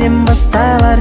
менен басталар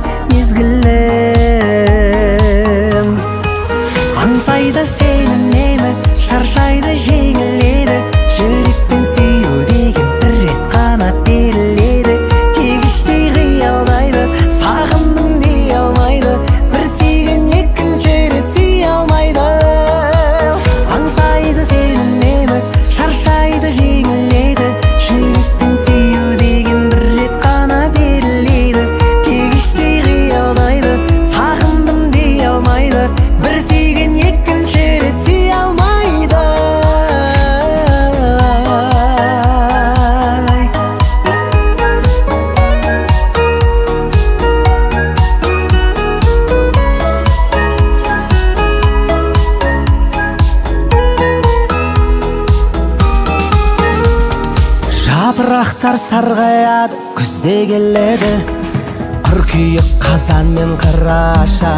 мезгілім. Аңсайды сені немі, шаршайды жеңіледі, жүрекпен сүю деген бір рет қана беріледі. Тегіштей қиялдайды, сағындым дей алмайды, бір сүйген екінші рет сүйе алмайды. Аңсайды сені немі, шаршайды жеңіледі, жүрекпен сүю деген бір рет қана беріледі. Тегіштей қиялдайды, сағындым дей алмайды, бір сүйген екінші рет сүйе алмайды. Жапырақтар сарғаяды, күзде келеді, қыркүйек, қазан мен қараша.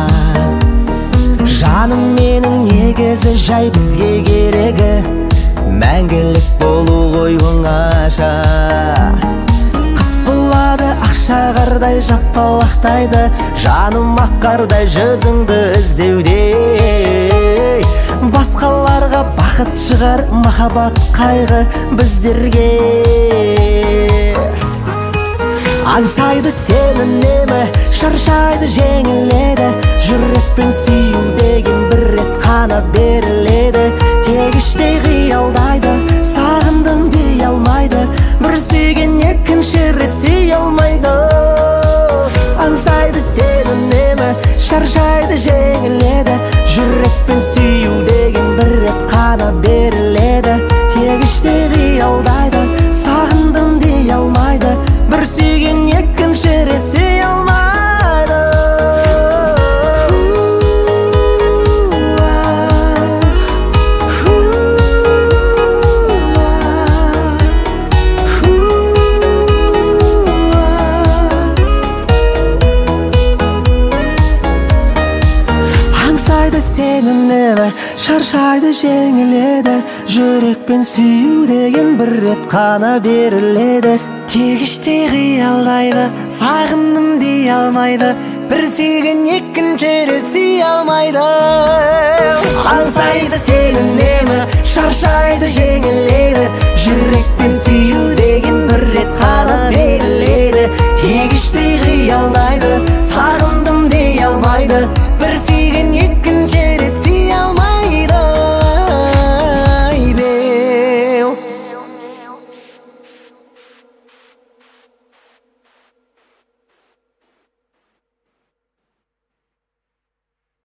Жаным менің негізі жай бізге керегі, мәңгілік болу ғой оңаша. Қыс болады ақша қардай жапалақтайды, жаным ақ қардай жүзіңді іздеуде. Басқаларға бақыт шығар, махаббат қайғы біздерге. Аңсайды сені немі, шаршайды жеңіледі, жүрекпен сүю деген бір рет қана беріледі. Тегіштей қиялдайды, сағындым дей алмайды, бір сүйген екінші рет сүйе алмайды. Аңсайды сені немі, шаршайды жеңіледі, жүрекпен сүю деген бір рет қана беріледі. Тегіштей қиялдайды, сағындым дей алмайды, бір сүйген екінші рет сүйе алмайды. Аңсайды сені немі, шаршайды жеңіледі, жүрекпен сүю деген бір рет қана беріледі. Тегіштей қиялдайды, сағындым дей алмайды, бір сүйген екінші рет сүйе алмайды. Аңсайды сені немі, шаршайды жеңіледі,